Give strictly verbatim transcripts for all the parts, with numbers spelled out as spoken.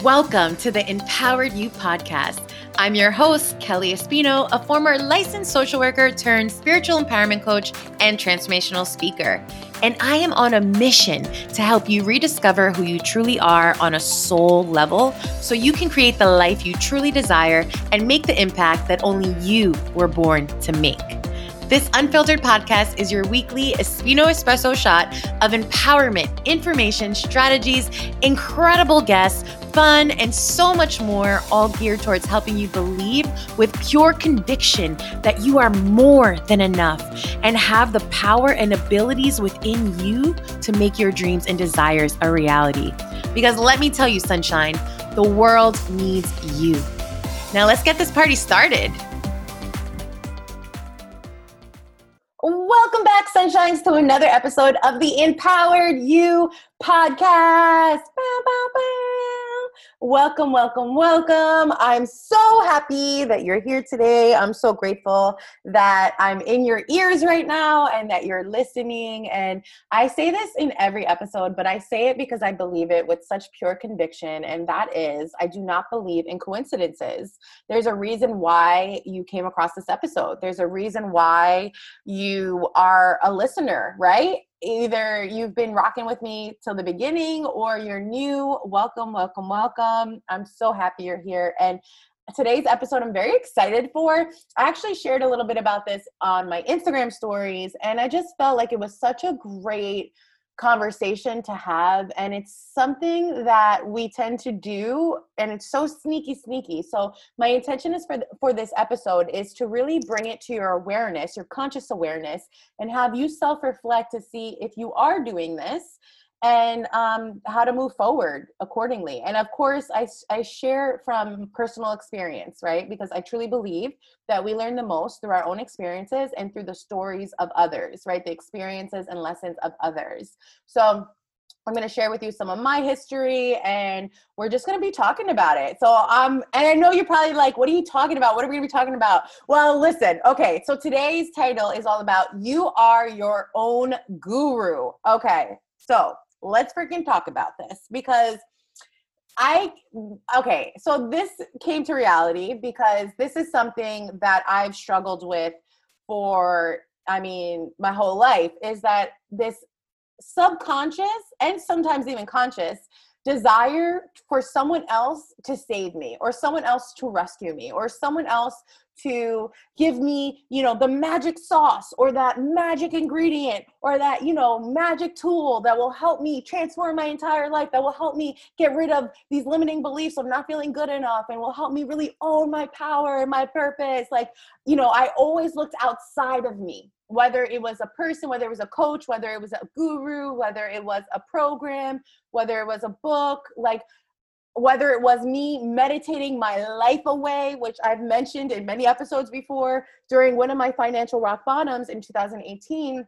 Welcome to the Empowered You podcast. I'm your host, Kelly Espino, a former licensed social worker turned spiritual empowerment coach and transformational speaker. And I am on a mission to help you rediscover who you truly are on a soul level so you can create the life you truly desire and make the impact that only you were born to make. This unfiltered podcast is your weekly Espino Espresso shot of empowerment, information, strategies, incredible guests, fun, and so much more, all geared towards helping you believe with pure conviction that you are more than enough and have the power and abilities within you to make your dreams and desires a reality. Because let me tell you, sunshine, the world needs you. Now let's get this party started. Welcome back, sunshines, to another episode of the Empowered You podcast. Bow, bow, bow. Welcome, welcome, welcome. I'm so happy that you're here today. I'm so grateful that I'm in your ears right now and that you're listening. And I say this in every episode, but I say it because I believe it with such pure conviction. And that is, I do not believe in coincidences. There's a reason why you came across this episode. There's a reason why you are a listener, right? Either you've been rocking with me till the beginning or you're new. Welcome, welcome, welcome. I'm so happy you're here. And today's episode I'm very excited for. I actually shared a little bit about this on my Instagram stories, and I just felt like it was such a great conversation to have, and it's something that we tend to do, and it's so sneaky sneaky. So my intention is for th- for this episode is to really bring it to your awareness, your conscious awareness, and have you self-reflect to see if you are doing this and um, how to move forward accordingly. And of course, I, I share from personal experience, right? Because I truly believe that we learn the most through our own experiences and through the stories of others, right? The experiences and lessons of others. So I'm going to share with you some of my history, and we're just going to be talking about it. So, um, and I know you're probably like, what are you talking about? What are we going to be talking about? Well, listen, okay. So today's title is all about you are your own guru. Okay. So let's freaking talk about this because I, okay. So this came to reality because this is something that I've struggled with for, I mean, my whole life, is that this subconscious and sometimes even conscious desire for someone else to save me, or someone else to rescue me, or someone else to give me, you know, the magic sauce or that magic ingredient or that, you know, magic tool that will help me transform my entire life, that will help me get rid of these limiting beliefs of not feeling good enough, and will help me really own my power and my purpose. Like, you know, I always looked outside of me, whether it was a person, whether it was a coach, whether it was a guru, whether it was a program, whether it was a book, like whether it was me meditating my life away, which I've mentioned in many episodes before. During one of my financial rock bottoms in two thousand eighteen,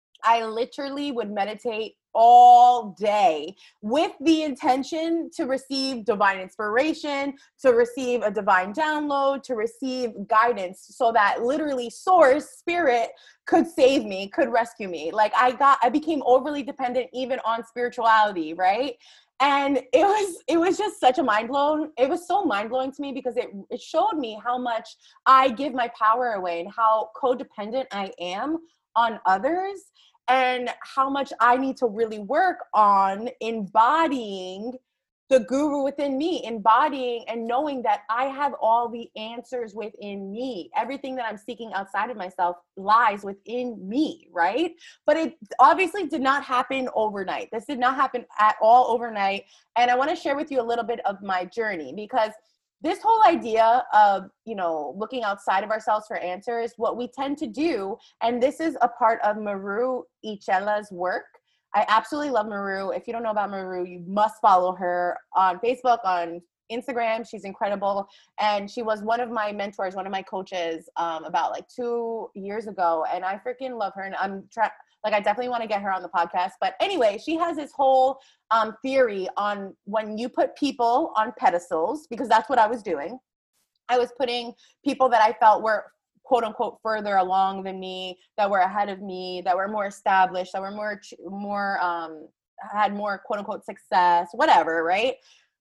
I literally would meditate all day with the intention to receive divine inspiration, to receive a divine download, to receive guidance, so that literally source, spirit, could save me, could rescue me. Like I got, I became overly dependent even on spirituality, right? And it was, it was just such a mind blown. It was so mind blowing to me because it, it showed me how much I give my power away and how codependent I am on others, and how much I need to really work on embodying the guru within me, embodying and knowing that I have all the answers within me. Everything that I'm seeking outside of myself lies within me, right? But it obviously did not happen overnight. This did not happen at all overnight. And I want to share with you a little bit of my journey, because this whole idea of, you know, looking outside of ourselves for answers, what we tend to do, and this is a part of Maru Ichela's work. I absolutely love Maru. If you don't know about Maru, you must follow her on Facebook, on Instagram. She's incredible. And she was one of my mentors, one of my coaches um, about like two years ago. And I freaking love her. And I'm trying, like, I definitely want to get her on the podcast. But anyway, she has this whole um, theory on when you put people on pedestals, because that's what I was doing. I was putting people that I felt were quote unquote further along than me, that were ahead of me, that were more established, that were more, more, um, had more quote unquote success, whatever, right?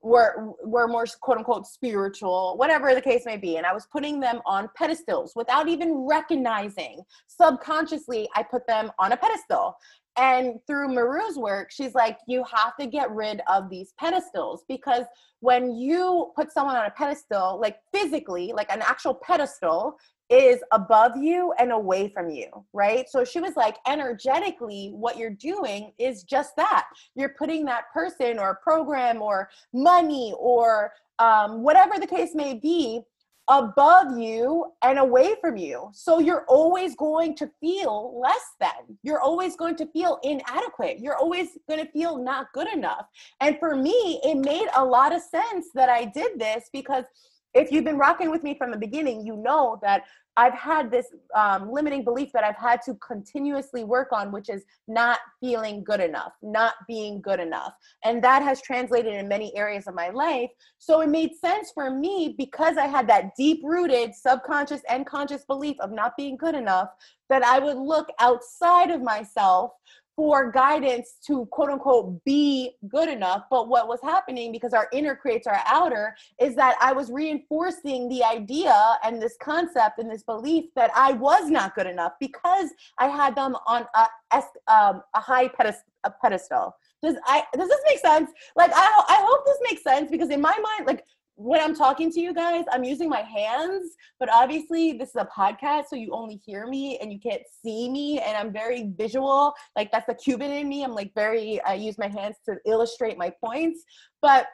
were were more quote unquote spiritual, whatever the case may be. And I was putting them on pedestals without even recognizing. Subconsciously, I put them on a pedestal. And through Maru's work, she's like, you have to get rid of these pedestals, because when you put someone on a pedestal, like physically, like an actual pedestal is above you and away from you, right? So she was like, energetically, what you're doing is just that. You're putting that person or program or money or um, whatever the case may be above you and away from you. So you're always going to feel less than. You're always going to feel inadequate. You're always going to feel not good enough. And for me, it made a lot of sense that I did this, because if you've been rocking with me from the beginning, you know that I've had this um, limiting belief that I've had to continuously work on, which is not feeling good enough, not being good enough. And that has translated in many areas of my life. So it made sense for me, because I had that deep-rooted subconscious and conscious belief of not being good enough, that I would look outside of myself for guidance to quote unquote be good enough. But what was happening, because our inner creates our outer, is that I was reinforcing the idea and this concept and this belief that I was not good enough, because I had them on a, um, a high pedestal. A pedestal. Does I does this make sense? Like, I I hope this makes sense, because in my mind, like, when I'm talking to you guys, I'm using my hands, but obviously this is a podcast, so you only hear me and you can't see me, and I'm very visual. Like, that's the Cuban in me. I'm like very, I use my hands to illustrate my points. But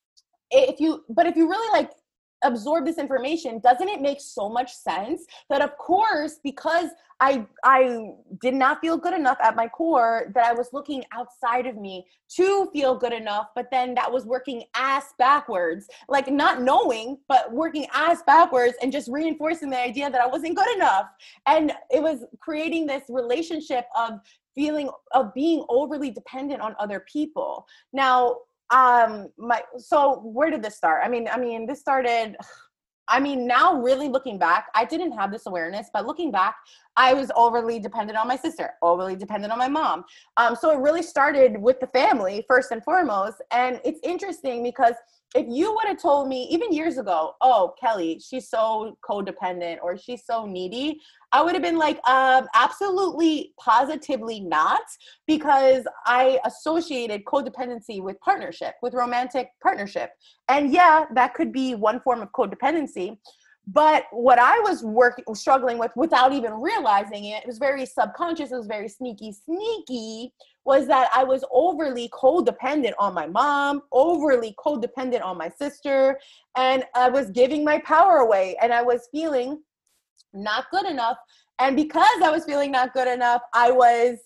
if you, but if you really like absorb this information, doesn't it make so much sense that, of course, because I I did not feel good enough at my core, that I was looking outside of me to feel good enough, but then that was working ass backwards, like not knowing, but working ass backwards and just reinforcing the idea that I wasn't good enough. And it was creating this relationship of feeling, of being overly dependent on other people. Now, um, my, so where did this start? I mean, I mean, this started, I mean, now really looking back, I didn't have this awareness, but looking back, I was overly dependent on my sister, overly dependent on my mom. Um, so it really started with the family first and foremost. And it's interesting, because if you would have told me even years ago, oh, Kelly, she's so codependent or she's so needy, I would have been like, um, absolutely, positively not, because I associated codependency with partnership, with romantic partnership. And yeah, that could be one form of codependency. But what I was working, struggling with without even realizing it, it was very subconscious, it was very sneaky, sneaky, was that I was overly codependent on my mom, overly codependent on my sister, and I was giving my power away, and I was feeling not good enough. And because I was feeling not good enough, I was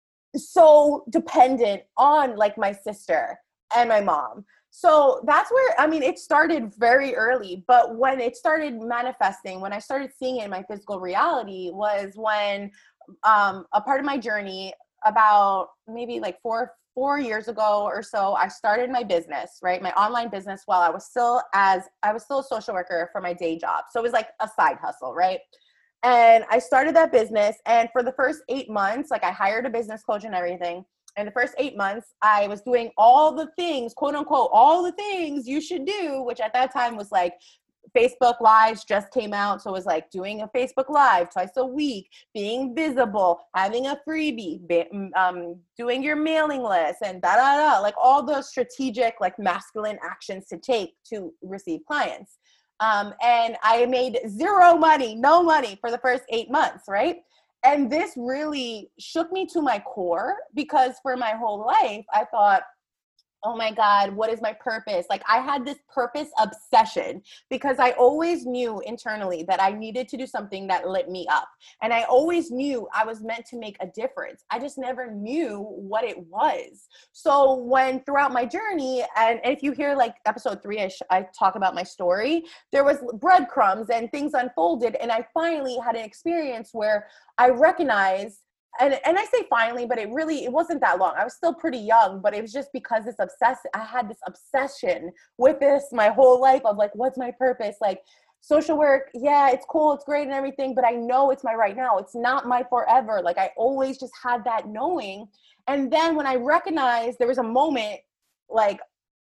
so dependent on like my sister and my mom. So that's where, I mean, it started very early, but when it started manifesting, when I started seeing it in my physical reality, was when um, a part of my journey, about maybe like four, four years ago or so, I started my business, right? My online business, while I was still as, I was still a social worker for my day job. So it was like a side hustle, right? And I started that business. And for the first eight months, like I hired a business coach and everything. And the first eight months, I was doing all the things, quote unquote, all the things you should do, which at that time was like Facebook Lives just came out. So it was like doing a Facebook Live twice a week, being visible, having a freebie, be, um, doing your mailing list, and da da da, like all those strategic, like masculine actions to take to receive clients. Um, and I made zero money, no money for the first eight months, right? And this really shook me to my core, because for my whole life, I thought, oh my God, what is my purpose? Like I had this purpose obsession, because I always knew internally that I needed to do something that lit me up. And I always knew I was meant to make a difference. I just never knew what it was. So when throughout my journey, and if you hear like episode three, I, sh- I talk about my story, there was breadcrumbs and things unfolded. And I finally had an experience where I recognized, And and I say finally, but it really, it wasn't that long. I was still pretty young, but it was just because this obsession, I had this obsession with this my whole life of like, what's my purpose? Like social work, yeah, it's cool, it's great and everything, but I know it's my right now. It's not my forever. Like I always just had that knowing. And then when I recognized, there was a moment, like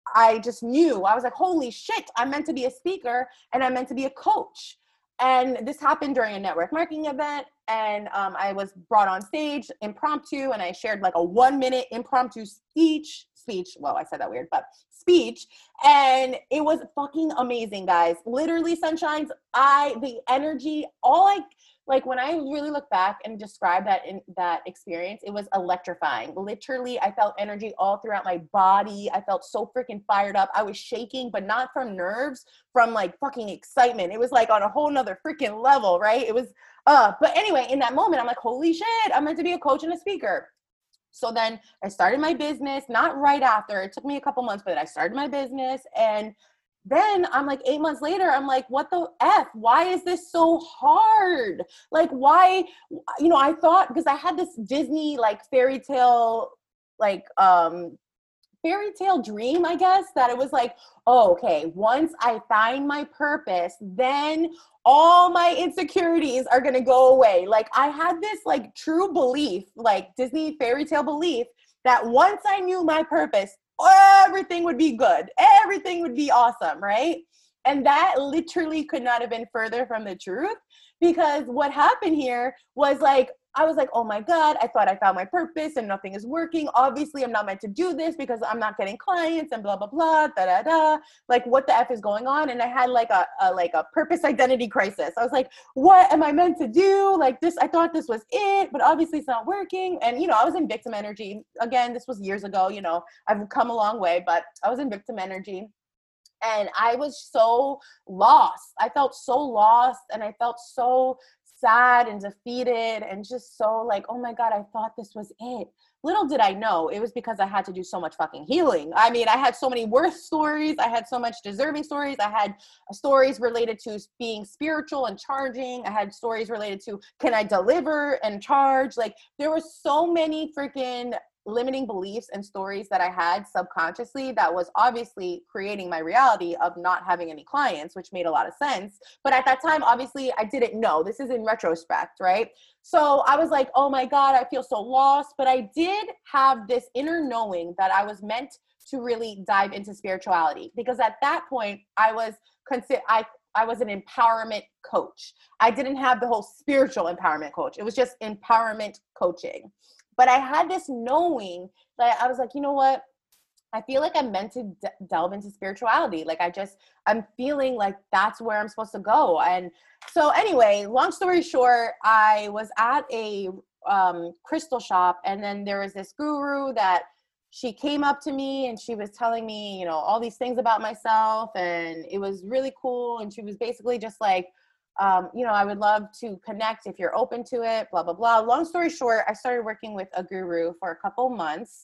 I just knew, I was like, holy shit, I'm meant to be a speaker and I'm meant to be a coach. And this happened during a network marketing event. And um, I was brought on stage impromptu, and I shared like a one minute impromptu speech, speech. Well, I said that weird, but speech. And it was fucking amazing, guys. Literally, sunshines. I, the energy, all I, like when I really look back and describe that in that experience, it was electrifying. Literally, I felt energy all throughout my body. I felt so freaking fired up. I was shaking, but not from nerves, from like fucking excitement. It was like on a whole nother freaking level, right? It was, uh, but anyway, in that moment, I'm like, holy shit, I'm meant to be a coach and a speaker. So then I started my business, not right after. It took me a couple months, but I started my business. And then I'm like, eight months later, I'm like, what the F? Why is this so hard? Like, why, you know, I thought, because I had this Disney, like, fairy tale, like, um, fairy tale dream, I guess, that it was like, oh, okay, once I find my purpose, then all my insecurities are going to go away. Like, I had this, like, true belief, like, Disney fairy tale belief, that once I knew my purpose, everything would be good. Everything would be awesome, right? And that literally could not have been further from the truth, because what happened here was like, I was like, oh my God, I thought I found my purpose and nothing is working. Obviously, I'm not meant to do this because I'm not getting clients and blah, blah, blah, da, da, da. Like, what the F is going on? And I had like a, a like a purpose identity crisis. I was like, what am I meant to do? Like this, I thought this was it, but obviously it's not working. And, you know, I was in victim energy. Again, this was years ago, you know, I've come a long way, but I was in victim energy. And I was so lost. I felt so lost, and I felt so sad and defeated, and just so like, oh my God, I thought this was it. Little did I know it was because I had to do so much fucking healing. I mean, I had so many worth stories. I had so much deserving stories. I had stories related to being spiritual and charging. I had stories related to, can I deliver and charge? Like, there were so many freaking limiting beliefs and stories that I had subconsciously that was obviously creating my reality of not having any clients, which made a lot of sense. But at that time, obviously, I didn't know. This is in retrospect, right? So I was like, oh my God, I feel so lost. But I did have this inner knowing that I was meant to really dive into spirituality, because at that point, I was consider I I was an empowerment coach. I didn't have the whole spiritual empowerment coach. It was just empowerment coaching. But I had this knowing that I was like, you know what? I feel like I'm meant to d- delve into spirituality. Like, I just, I'm feeling like that's where I'm supposed to go. And so anyway, long story short, I was at a um, crystal shop, and then there was this guru that she came up to me, and she was telling me, you know, all these things about myself, and it was really cool. And she was basically just like, Um, you know, I would love to connect if you're open to it, blah, blah, blah. Long story short, I started working with a guru for a couple months.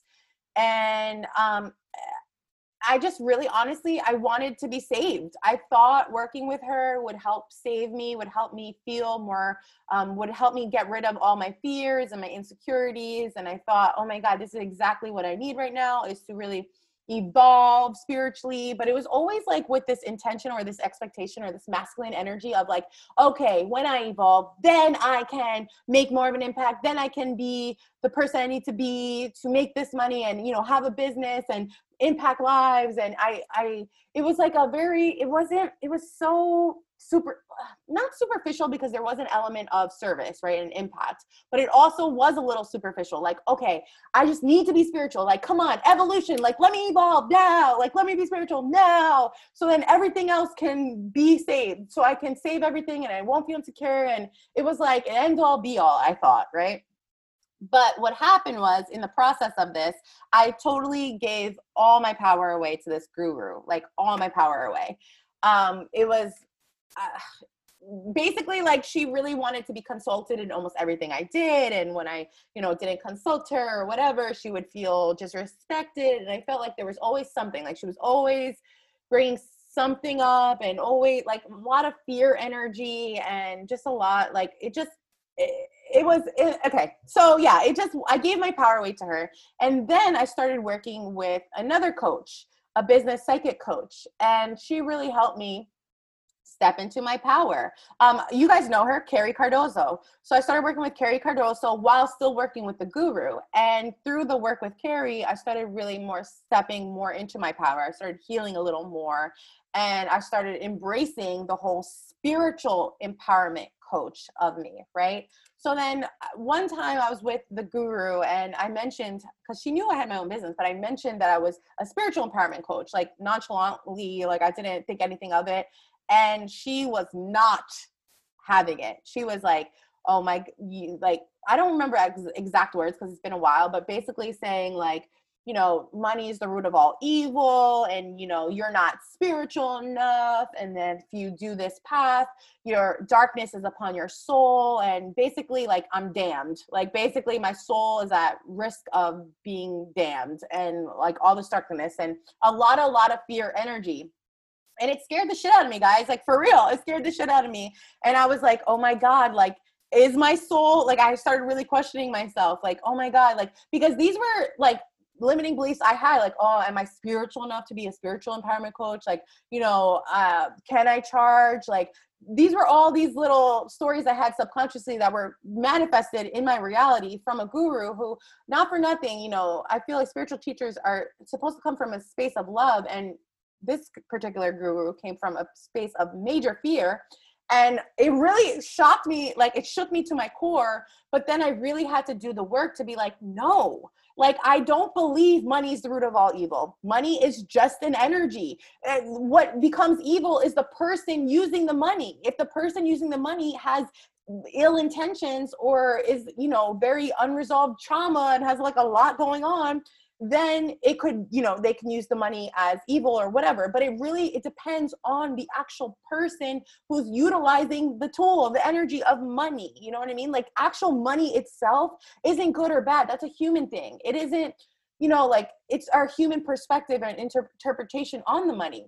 And um, I just really, honestly, I wanted to be saved. I thought working with her would help save me, would help me feel more, um, would help me get rid of all my fears and my insecurities. And I thought, oh my God, this is exactly what I need right now, is to really evolve spiritually. But it was always like with this intention or this expectation or this masculine energy of like, okay, when I evolve, then I can make more of an impact. Then I can be the person I need to be to make this money and, you know, have a business and impact lives. And I, I, it was like a very, it wasn't, it was so super, not superficial, because there was an element of service, right? And impact, but it also was a little superficial. Like, okay, I just need to be spiritual. Like, come on, evolution. Like, let me evolve now. Like, let me be spiritual now. So then everything else can be saved. So I can save everything and I won't feel insecure. And it was like an end all be all, I thought, right? But what happened was, in the process of this, I totally gave all my power away to this guru, like all my power away. Um, it was uh, basically like she really wanted to be consulted in almost everything I did. And when I, you know, didn't consult her or whatever, she would feel disrespected. And I felt like there was always something, like she was always bringing something up, and always like a lot of fear energy, and just a lot, like it just, it, it was it, okay. So yeah, it just, I gave my power away to her. And then I started working with another coach, a business psychic coach, and she really helped me step into my power. Um, you guys know her, Carrie Cardozo. So I started working with Carrie Cardozo while still working with the guru. And through the work with Carrie, I started really more stepping more into my power. I started healing a little more. And I started embracing the whole spiritual empowerment coach of me, right? So then one time I was with the guru and I mentioned, because she knew I had my own business, but I mentioned that I was a spiritual empowerment coach, like nonchalantly, like I didn't think anything of it. And she was not having it. She was like, oh my, you, like, I don't remember ex- exact words because it's been a while, but basically saying like, you know, money is the root of all evil and, you know, you're not spiritual enough. And then if you do this path, your darkness is upon your soul. And basically like, I'm damned. Like basically my soul is at risk of being damned and like all this darkness and a lot, a lot of fear energy. And it scared the shit out of me, guys. Like for real, it scared the shit out of me. And I was like, oh my God, like, is my soul, like I started really questioning myself, like, oh my God, like, because these were like, limiting beliefs I had, like, oh, am I spiritual enough to be a spiritual empowerment coach? Like, you know, uh, can I charge? Like, these were all these little stories I had subconsciously that were manifested in my reality from a guru who, not for nothing, you know, I feel like spiritual teachers are supposed to come from a space of love. And this particular guru came from a space of major fear. And it really shocked me, like it shook me to my core, but then I really had to do the work to be like, no, like, I don't believe money is the root of all evil. Money is just an energy. And what becomes evil is the person using the money. If the person using the money has ill intentions or is, you know, very unresolved trauma and has like a lot going on, then it could, you know, they can use the money as evil or whatever. But it really, it depends on the actual person who's utilizing the tool, the energy of money. You know what I mean? Like actual money itself isn't good or bad. That's a human thing. It isn't, you know, like it's our human perspective and inter- interpretation on the money.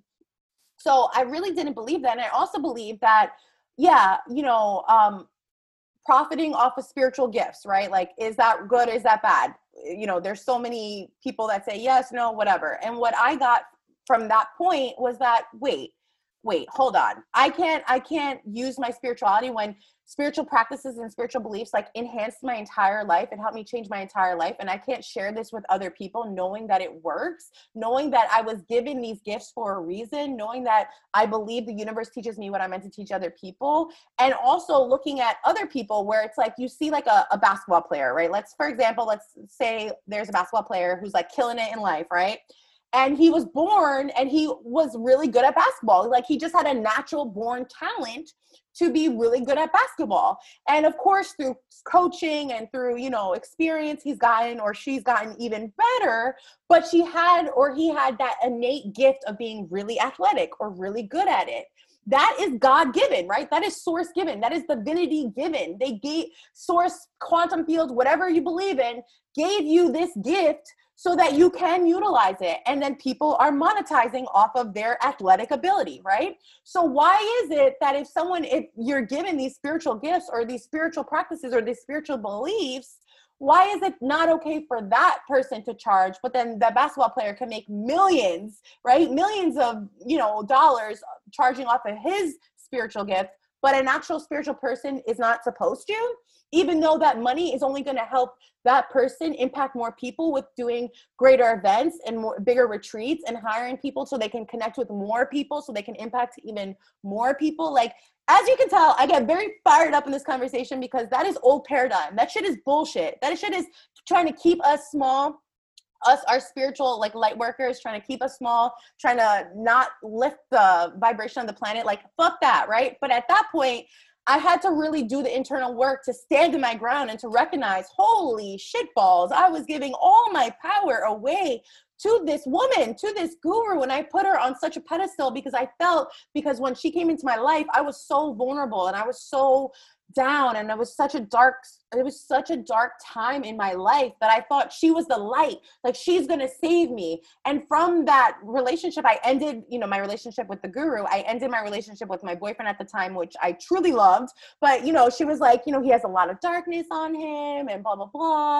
So I really didn't believe that. And I also believe that, yeah, you know, um, profiting off of spiritual gifts, right? Like, is that good? Is that bad? You know, there's so many people that say yes, no, whatever. And what I got from that point was that, wait, wait, hold on. I can't, I can't use my spirituality when spiritual practices and spiritual beliefs like enhanced my entire life. It helped me change my entire life. And I can't share this with other people knowing that it works, knowing that I was given these gifts for a reason, knowing that I believe the universe teaches me what I'm meant to teach other people. And also looking at other people where it's like, you see like a, a basketball player, right? Let's, for example, let's say there's a basketball player who's like killing it in life, right? And he was born and he was really good at basketball. Like he just had a natural born talent to be really good at basketball. And of course, through coaching and through, you know, experience, he's gotten or she's gotten even better, but she had, or he had that innate gift of being really athletic or really good at it. That is God given, right? That is source given. That is divinity given. They gave source, quantum fields, whatever you believe in, gave you this gift so that you can utilize it. And then people are monetizing off of their athletic ability, right? So why is it that if someone, if you're given these spiritual gifts or these spiritual practices or these spiritual beliefs, why is it not okay for that person to charge, but then the basketball player can make millions, right? Millions of, you know, dollars charging off of his spiritual gift, but an actual spiritual person is not supposed to, even though that money is only going to help that person impact more people with doing greater events and more bigger retreats and hiring people so they can connect with more people so they can impact even more people. Like, as you can tell, I get very fired up in this conversation because that is old paradigm. That shit is bullshit. That shit is trying to keep us small. Us, our spiritual like light workers, trying to keep us small, trying to not lift the vibration of the planet. Like, fuck that, right? But at that point, I had to really do the internal work to stand in my ground and to recognize, holy shitballs, I was giving all my power away to this woman, to this guru, and I put her on such a pedestal because I felt, because when she came into my life, I was so vulnerable and I was so down, and it was such a dark, it was such a dark time in my life that I thought she was the light, like she's going to save me. And from that relationship, I ended, you know, my relationship with the guru. I ended my relationship with my boyfriend at the time, which I truly loved. But, you know, she was like, you know, he has a lot of darkness on him and blah, blah, blah.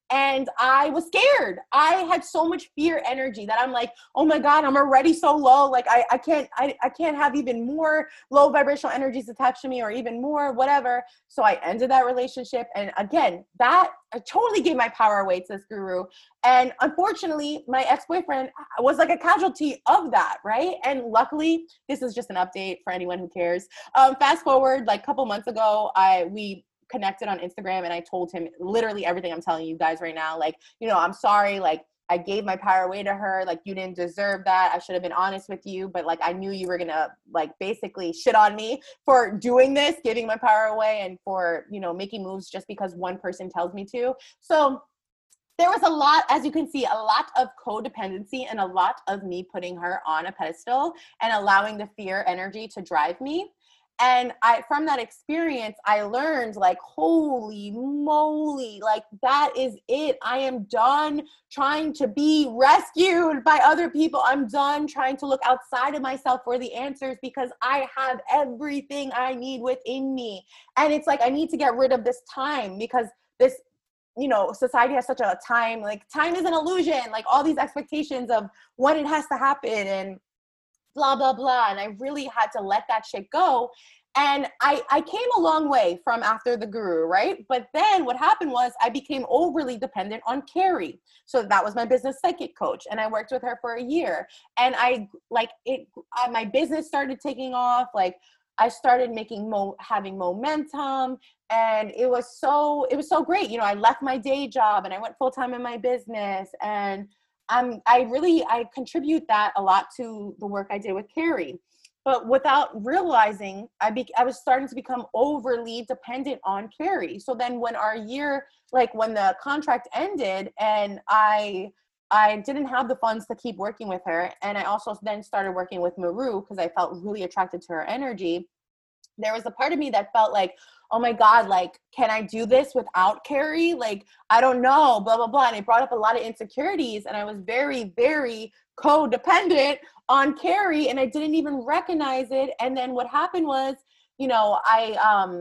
And I was scared. I had so much fear energy that I'm like, oh my God, I'm already so low. Like I, I can't, I, I can't have even more low vibrational energies attached to me or even more, whatever. So I ended that relationship. And again, that I totally gave my power away to this guru. And unfortunately, my ex-boyfriend was like a casualty of that, right? And luckily, this is just an update for anyone who cares. Um, fast forward, like a couple months ago, I we connected on Instagram and I told him literally everything I'm telling you guys right now. Like, you know, I'm sorry, like I gave my power away to her. Like you didn't deserve that. I should have been honest with you, but like I knew you were gonna like basically shit on me for doing this, giving my power away and for, you know, making moves just because one person tells me to. So there was a lot, as you can see, a lot of codependency and a lot of me putting her on a pedestal and allowing the fear energy to drive me. And I, from that experience, I learned like, holy moly, like that is it. I am done trying to be rescued by other people. I'm done trying to look outside of myself for the answers because I have everything I need within me. And it's like, I need to get rid of this time because this, you know, society has such a time, like time is an illusion, like all these expectations of when it has to happen and blah, blah, blah. And I really had to let that shit go. And I, I came a long way from after the guru, right? But then what happened was I became overly dependent on Carrie. So that was my business psychic coach. And I worked with her for a year. And I like it, uh, my business started taking off. Like I started making, mo- having momentum. And it was so, it was so great. You know, I left my day job and I went full-time in my business. And I'm, I really, I contribute that a lot to the work I did with Carrie. But without realizing, I be, I was starting to become overly dependent on Carrie. So then when our year, like when the contract ended and I, I didn't have the funds to keep working with her. And I also then started working with Maru because I felt really attracted to her energy. There was a part of me that felt like, oh my God, like, can I do this without Carrie? Like, I don't know, blah, blah, blah. And it brought up a lot of insecurities. And I was very, very codependent on Carrie and I didn't even recognize it. And then what happened was, you know, I, um,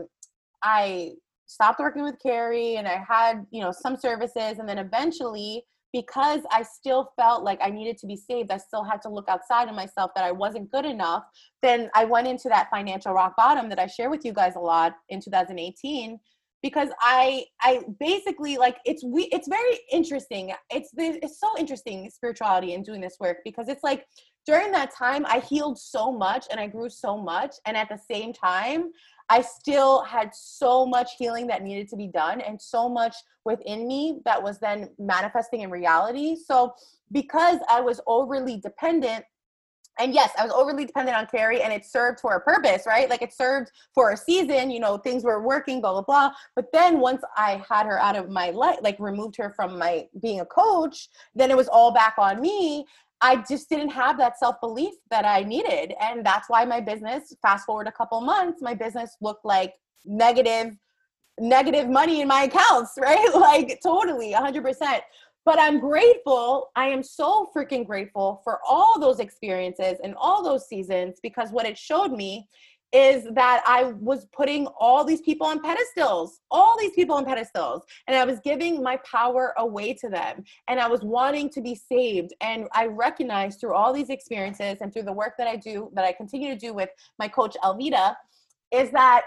I stopped working with Carrie and I had, you know, some services. And then eventually, because I still felt like I needed to be saved, I still had to look outside of myself that I wasn't good enough. Then I went into that financial rock bottom that I share with you guys a lot in two thousand eighteen, because I, I basically like, it's, we, it's very interesting. It's, it's so interesting, spirituality and doing this work, because it's like, during that time, I healed so much and I grew so much. And at the same time, I still had so much healing that needed to be done and so much within me that was then manifesting in reality. So because I was overly dependent, and yes, I was overly dependent on Carrie and it served for a purpose, right? Like it served for a season, you know, things were working, blah, blah, blah. But then once I had her out of my life, like removed her from my being a coach, then it was all back on me. I just didn't have that self-belief that I needed. And that's why my business, fast forward a couple months, my business looked like negative, negative money in my accounts, right? Like totally, one hundred percent. But I'm grateful. I am so freaking grateful for all those experiences and all those seasons, because what it showed me is that I was putting all these people on pedestals, all these people on pedestals, and I was giving my power away to them, and I was wanting to be saved. And I recognized through all these experiences and through the work that I do, that I continue to do with my coach, Alvita, is that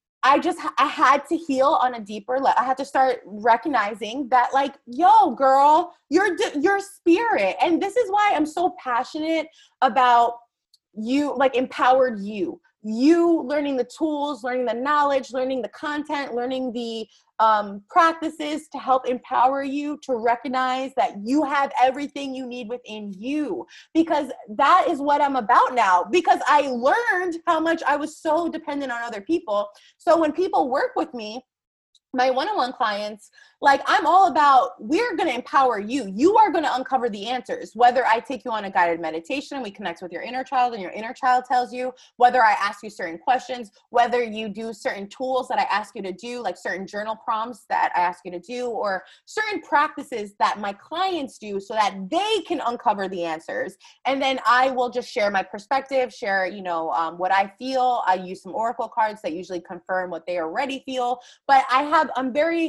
I just, I had to heal on a deeper level. I had to start recognizing that like, yo, girl, you're, your spirit. And this is why I'm so passionate about you, like empowered you, you learning the tools, learning the knowledge, learning the content, learning the um, practices to help empower you to recognize that you have everything you need within you, because that is what I'm about now, because I learned how much I was so dependent on other people. So when people work with me, my one-on-one clients, like I'm all about, we're going to empower you. You are going to uncover the answers, whether I take you on a guided meditation, we connect with your inner child and your inner child tells you, whether I ask you certain questions, whether you do certain tools that I ask you to do, like certain journal prompts that I ask you to do, or certain practices that my clients do so that they can uncover the answers. And then I will just share my perspective, share, you know, um, what I feel. I use some oracle cards that usually confirm what they already feel, but I have, I'm very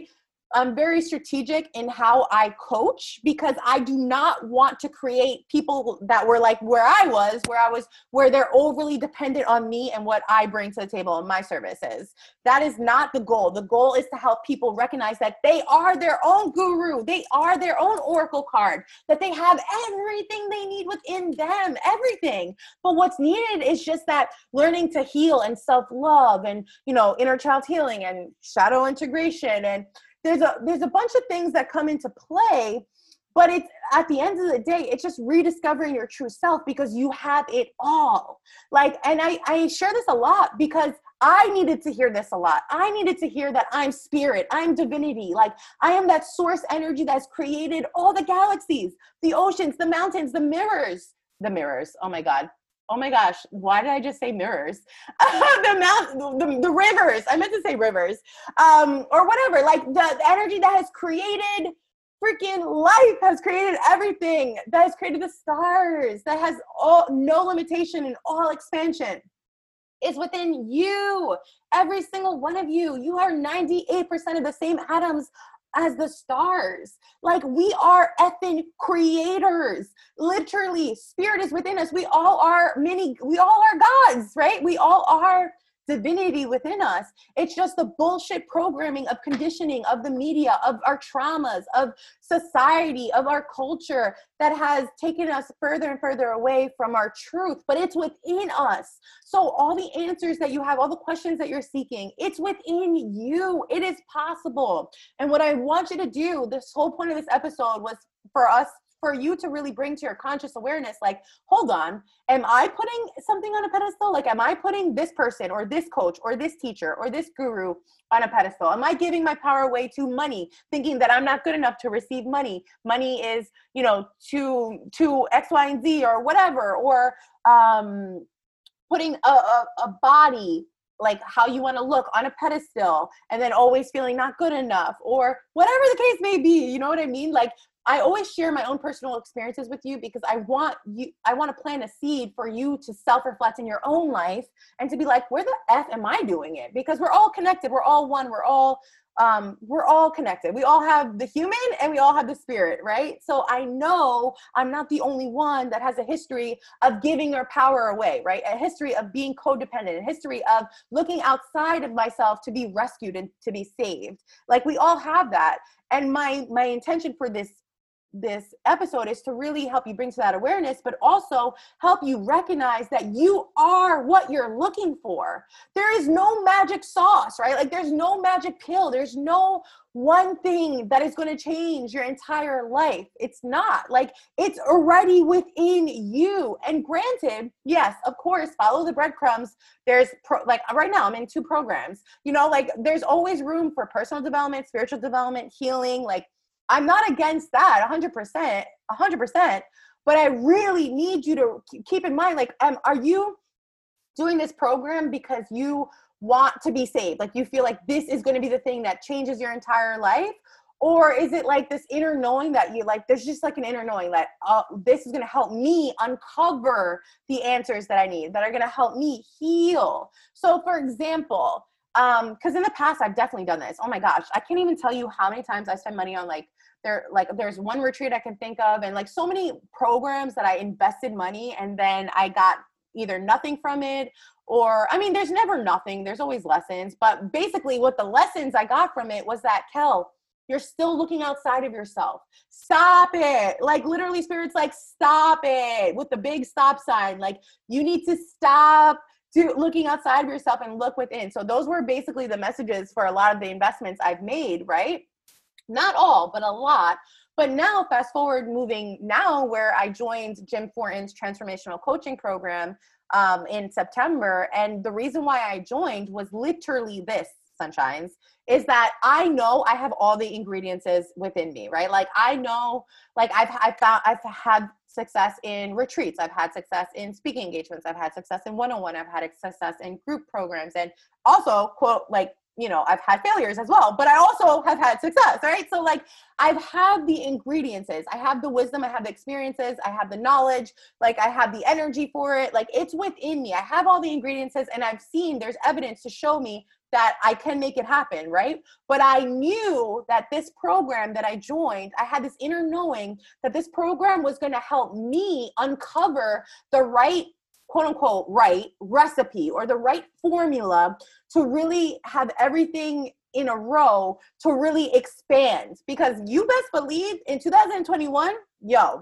I'm very strategic in how I coach, because I do not want to create people that were like where I was, where I was, where they're overly dependent on me and what I bring to the table and my services. That is not the goal. The goal is to help people recognize that they are their own guru. They are their own oracle card, that they have everything they need within them, everything. But what's needed is just that learning to heal and self-love and, you know, inner child healing and shadow integration. And There's a there's a bunch of things that come into play, but it's at the end of the day, it's just rediscovering your true self, because you have it all. Like, and I, I share this a lot because I needed to hear this a lot. I needed to hear that I'm spirit, I'm divinity. Like, I am that source energy that's created all the galaxies, the oceans, the mountains, the mirrors, the mirrors. Oh my God. Oh my gosh, why did I just say mirrors? the mount, the, the rivers, I meant to say rivers, um, or whatever, like the, the energy that has created freaking life, has created everything, that has created the stars, that has all, no limitation and all expansion, is within you. Every single one of you. You are ninety-eight percent of the same atoms as the stars. Like, we are effing creators. Literally, spirit is within us. We all are many, we all are gods, right? We all are divinity within us. It's just the bullshit programming of conditioning of the media, of our traumas, of society, of our culture that has taken us further and further away from our truth, but it's within us. So all the answers that you have, all the questions that you're seeking, it's within you. It is possible. And what I want you to do, this whole point of this episode was for us, for you to really bring to your conscious awareness, like, hold on, am I putting something on a pedestal? Like, am I putting this person or this coach or this teacher or this guru on a pedestal? Am I giving my power away to money, thinking that I'm not good enough to receive money? Money is, you know, to, to X, Y, and Z or whatever, or um, putting a, a, a body, like how you want to look, on a pedestal, and then always feeling not good enough, or whatever the case may be. You know what I mean? Like, I always share my own personal experiences with you because I want you, I want to plant a seed for you to self-reflect in your own life and to be like, where the F am I doing it? Because we're all connected. We're all one. We're all, um, we're all connected. We all have the human and we all have the spirit, right? So I know I'm not the only one that has a history of giving our power away, right? A history of being codependent, a history of looking outside of myself to be rescued and to be saved. Like, we all have that. And my, my intention for this this episode is to really help you bring to that awareness, but also help you recognize that you are what you're looking for. There is no magic sauce, right? Like, there's no magic pill. There's no one thing that is going to change your entire life. It's not. Like, it's already within you. And granted, yes, of course, follow the breadcrumbs. There's pro- like right now I'm in two programs, you know, like there's always room for personal development, spiritual development, healing. Like, I'm not against that one hundred percent, one hundred percent, but I really need you to keep in mind, like, um, are you doing this program because you want to be saved? Like, you feel like this is going to be the thing that changes your entire life? Or is it like this inner knowing that you like, there's just like an inner knowing that uh, this is going to help me uncover the answers that I need, that are going to help me heal? So for example, um, cause in the past I've definitely done this. Oh my gosh. I can't even tell you how many times I spend money on like, there, like there's one retreat I can think of, and like so many programs that I invested money and then I got either nothing from it, or, I mean, there's never nothing, there's always lessons, but basically what the lessons I got from it was that, Kel, you're still looking outside of yourself. Stop it. Like, literally, Spirit's like, stop it, with the big stop sign. Like, you need to stop to looking outside of yourself and look within. So those were basically the messages for a lot of the investments I've made, right? Not all, but a lot. But now, fast forward, moving now, where I joined Jim Fortin's transformational coaching program um, in September. And the reason why I joined was literally this, Sunshines, is that I know I have all the ingredients within me, right? Like, I know, like I've, I've found, I've had success in retreats. I've had success in speaking engagements. I've had success in one-on-one. I've had success in group programs, and also, quote, like, you know, I've had failures as well, but I also have had success, right? So like, I've had the ingredients. I have the wisdom, I have the experiences, I have the knowledge, like I have the energy for it. Like, it's within me. I have all the ingredients, and I've seen there's evidence to show me that I can make it happen, right? But I knew that this program that I joined, I had this inner knowing that this program was going to help me uncover the right, quote unquote, right recipe or the right formula to really have everything in a row to really expand. Because you best believe in two thousand twenty-one, yo,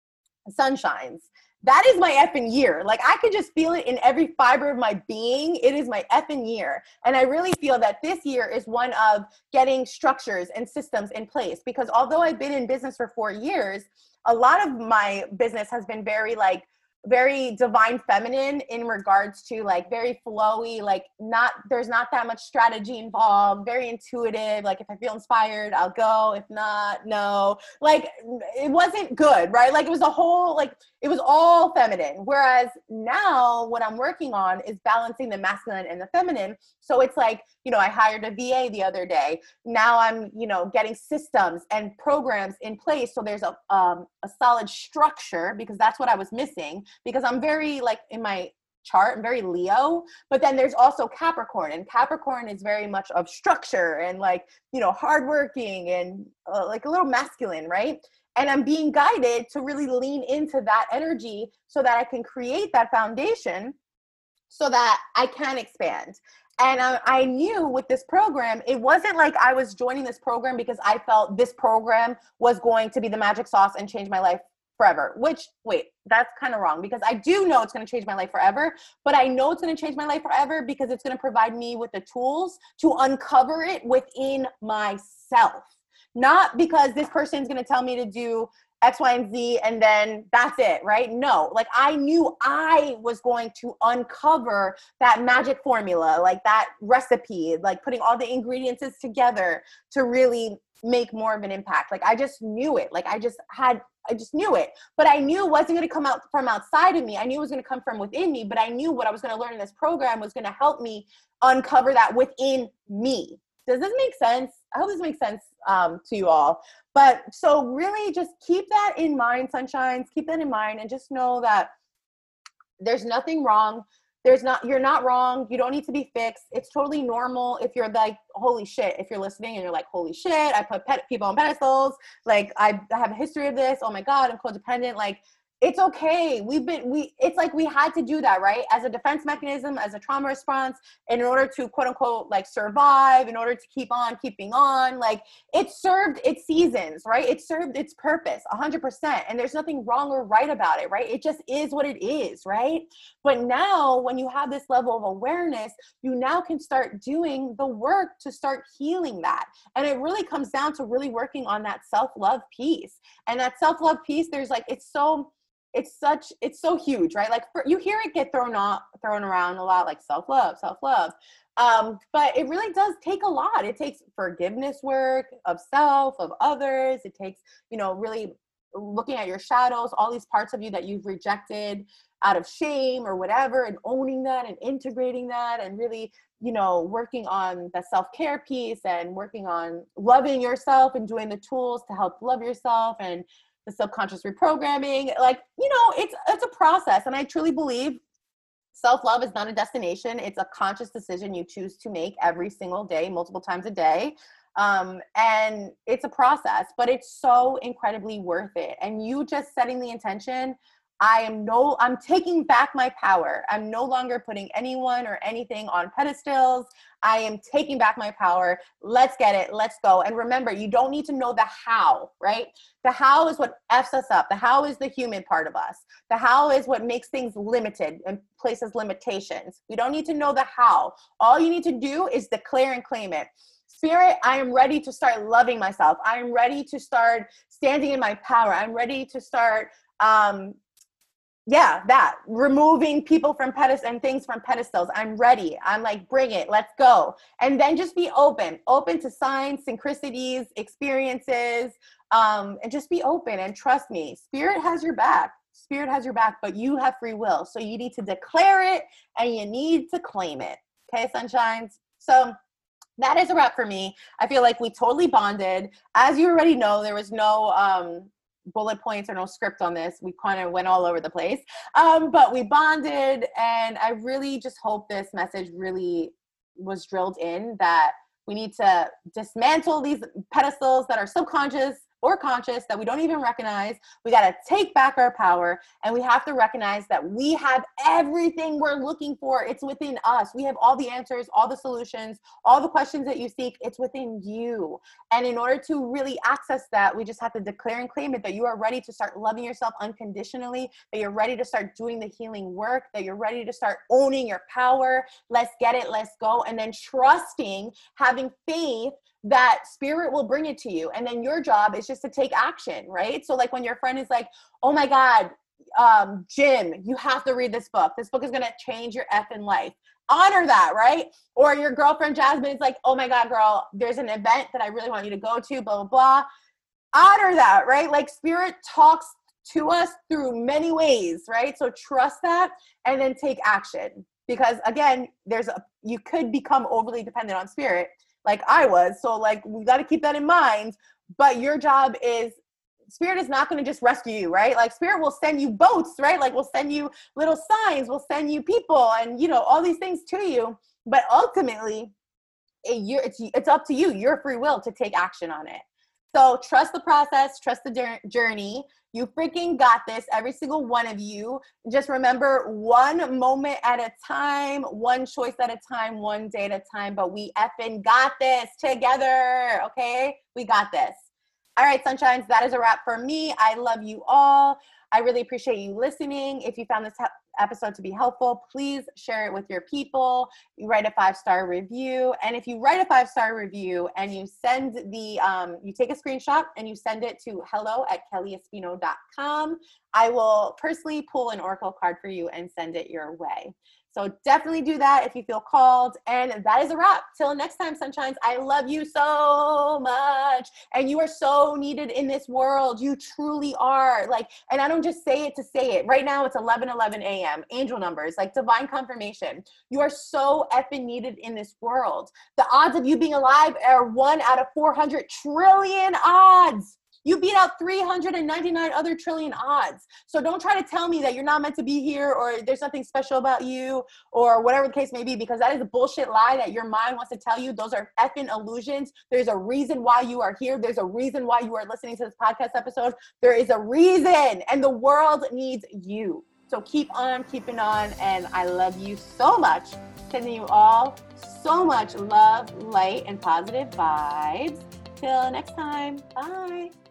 sunshines. That is my effing year. Like, I could just feel it in every fiber of my being. It is my effing year. And I really feel that this year is one of getting structures and systems in place, because although I've been in business for four years, a lot of my business has been very like, very divine feminine in regards to like very flowy, like not, there's not that much strategy involved, very intuitive. Like if I feel inspired, I'll go. If not, no. Like it wasn't good, right? Like it was a whole, like it was all feminine. Whereas now what I'm working on is balancing the masculine and the feminine. So it's like, you know, I hired a V A the other day. Now I'm, you know, getting systems and programs in place. So there's a, um, a solid structure, because that's what I was missing. Because I'm very like in my chart, I'm very Leo, but then there's also Capricorn, and Capricorn is very much of structure and like, you know, hardworking and uh, like a little masculine, right? And I'm being guided to really lean into that energy so that I can create that foundation so that I can expand. And I, I knew with this program, it wasn't like I was joining this program because I felt this program was going to be the magic sauce and change my life forever, which, wait, that's kind of wrong, because I do know it's going to change my life forever, but I know it's going to change my life forever because it's going to provide me with the tools to uncover it within myself. Not because this person's going to tell me to do X, Y, and Z, and then that's it, right? No, like I knew I was going to uncover that magic formula, like that recipe, like putting all the ingredients together to really make more of an impact. Like I just knew it. Like I just had, I just knew it, but I knew it wasn't going to come out from outside of me. I knew it was going to come from within me, but I knew what I was going to learn in this program was going to help me uncover that within me. Does this make sense? I hope this makes sense um, to you all. But so really just keep that in mind, sunshines, keep that in mind, and just know that there's nothing wrong. There's not, you're not wrong. You don't need to be fixed. It's totally normal if you're like, holy shit, if you're listening and you're like, holy shit, I put pet people on pedestals. Like I have a history of this. Oh my God, I'm codependent. Like, it's okay. We've been, we, it's like we had to do that, right? As a defense mechanism, as a trauma response, in order to quote unquote, like survive, in order to keep on keeping on. Like it served its seasons, right? It served its purpose a hundred percent. And there's nothing wrong or right about it, right? It just is what it is, right? But now when you have this level of awareness, you now can start doing the work to start healing that. And it really comes down to really working on that self-love piece. And that self-love piece, there's like, it's so, it's such, it's so huge, right? Like for, you hear it get thrown out, thrown around a lot, like self-love, self-love. Um, but it really does take a lot. It takes forgiveness work of self, of others. It takes, you know, really looking at your shadows, all these parts of you that you've rejected out of shame or whatever, and owning that and integrating that, and really, you know, working on the self-care piece and working on loving yourself and doing the tools to help love yourself, and the subconscious reprogramming. Like, you know, it's, it's a process. And I truly believe self-love is not a destination. It's a conscious decision you choose to make every single day, multiple times a day. Um, and it's a process, but it's so incredibly worth it. And you just setting the intention, I am no, I'm taking back my power. I'm no longer putting anyone or anything on pedestals. I am taking back my power. Let's get it. Let's go. And remember, you don't need to know the how, right? The how is what F's us up. The how is the human part of us. The how is what makes things limited and places limitations. We don't need to know the how. All you need to do is declare and claim it. Spirit, I am ready to start loving myself. I am ready to start standing in my power. I'm ready to start, um, yeah, that removing people from pedestals and things from pedestals. I'm ready. I'm like, bring it, let's go. And then just be open, open to signs, synchronicities, experiences, um, and just be open and trust me. Spirit has your back. Spirit has your back, but you have free will. So you need to declare it and you need to claim it. Okay, sunshines. So that is a wrap for me. I feel like we totally bonded. As you already know, there was no, um, bullet points or no script on this. We kind of went all over the place, um, but we bonded, and I really just hope this message really was drilled in that we need to dismantle these pedestals that are subconscious or conscious that we don't even recognize. We got to take back our power, and we have to recognize that we have everything we're looking for. It's within us. We have all the answers, all the solutions, all the questions that you seek. It's within you. And in order to really access that, we just have to declare and claim it, that you are ready to start loving yourself unconditionally, that you're ready to start doing the healing work, that you're ready to start owning your power. Let's get it. Let's go. And then trusting, having faith that spirit will bring it to you. And then your job is just to take action, right? So like when your friend is like, oh my God, um, Jim, you have to read this book. This book is going to change your effing life. Honor that, right? Or your girlfriend Jasmine is like, oh my God, girl, there's an event that I really want you to go to, blah, blah, blah. Honor that, right? Like spirit talks to us through many ways, right? So trust that and then take action. Because again, there's a, you could become overly dependent on spirit, like I was. So like, we got to keep that in mind, but your job is, spirit is not going to just rescue you, right? Like spirit will send you boats, right? Like we'll send you little signs, we'll send you people and, you know, all these things to you. But ultimately it, you're, it's, it's up to you, your free will to take action on it. So trust the process, trust the journey. You freaking got this, every single one of you. Just remember, one moment at a time, one choice at a time, one day at a time, but we effing got this together, okay? We got this. All right, sunshines, that is a wrap for me. I love you all. I really appreciate you listening. If you found this episode to be helpful, please share it with your people. You write a five-star review. And if you write a five-star review and you send the, um, you take a screenshot and you send it to hello at kelly espino dot com, I will personally pull an oracle card for you and send it your way. So definitely do that if you feel called. And that is a wrap. Till next time, sunshines, I love you so much. And you are so needed in this world. You truly are. Like, and I don't just say it to say it. Right now it's eleven eleven a.m. Angel numbers, like divine confirmation. You are so effing needed in this world. The odds of you being alive are one out of four hundred trillion odds. You beat out three hundred ninety-nine other trillion odds. So don't try to tell me that you're not meant to be here or there's something special about you or whatever the case may be, because that is a bullshit lie that your mind wants to tell you. Those are effing illusions. There's a reason why you are here. There's a reason why you are listening to this podcast episode. There is a reason, and the world needs you. So keep on keeping on, and I love you so much. Sending you all so much love, light, and positive vibes. Till next time. Bye.